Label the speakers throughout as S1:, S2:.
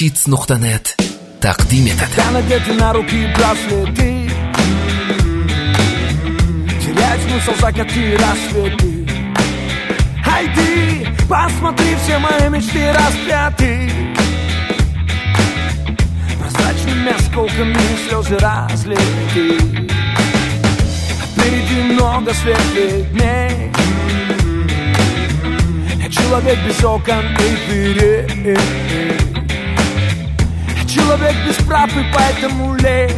S1: Chiz.net תקדים את это.
S2: Я надеты на руки браслеты, терять смысл закаты рассветы. Айди, посмотри, все мои мечты распяты прозрачными осколками слезы разлиты. Впереди много светлых дней. Я человек без окон и дверей, человек без прав, и поэтому лезь.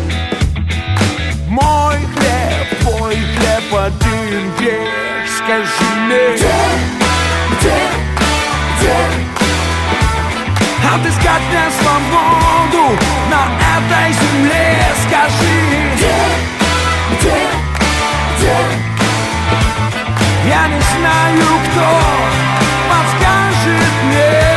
S2: Мой хлеб, твой хлеб, один век. Скажи мне, где? Отыскать мне свободу на этой земле. Скажи, где? Я не знаю, кто подскажет мне.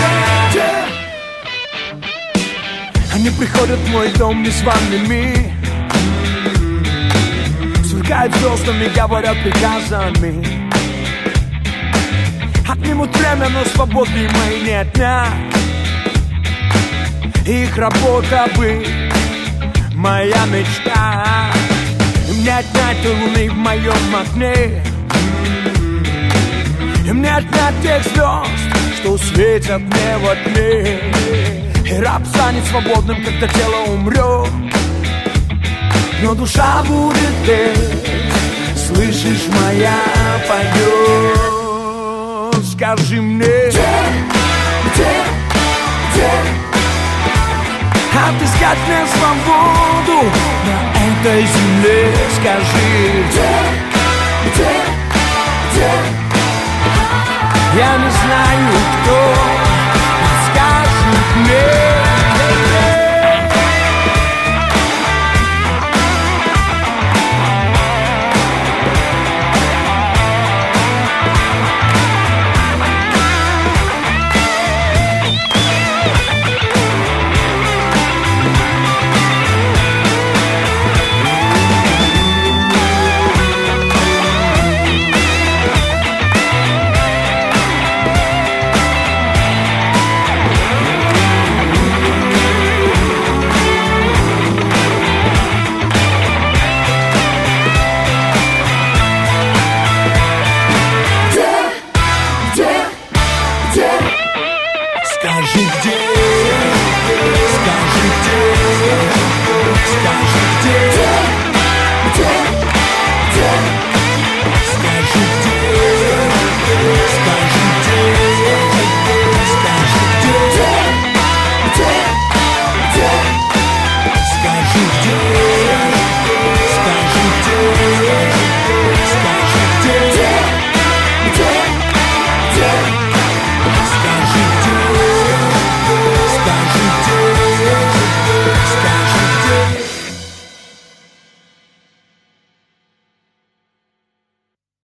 S2: Они приходят в мой дом незваными, сверкают звездами, говорят приказами. Отнимут время, но свободы моей не отнять. Их работа быть моя мечта. Им не отнять луны в моем окне, им не отнять тех звезд, что светят мне во тьме. И раб станет свободным, когда тело умрет, но душа будет петь. Слышишь, моя поет. Скажи мне, где? Отыскать мне свободу на этой земле. Скажи, где?